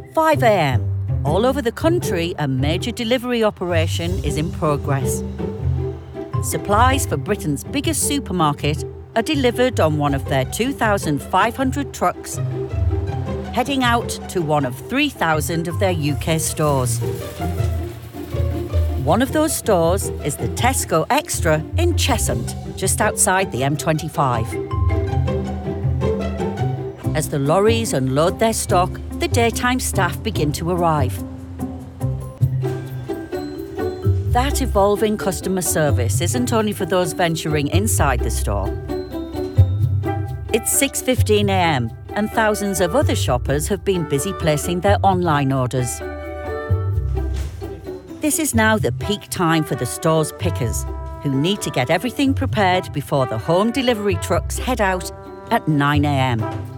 5 a.m. All over the country, a major delivery operation is in progress. Supplies for Britain's biggest supermarket are delivered on one of their 2,500 trucks, heading out to one of 3,000 of their UK stores. One of those stores is the Tesco Extra in Cheshunt, just outside the M25. As the lorries unload their stock, the daytime staff begin to arrive. That evolving customer service isn't only for those venturing inside the store. It's 6:15 a.m. and thousands of other shoppers have been busy placing their online orders. This is now the peak time for the store's pickers, who need to get everything prepared before the home delivery trucks head out at 9 a.m.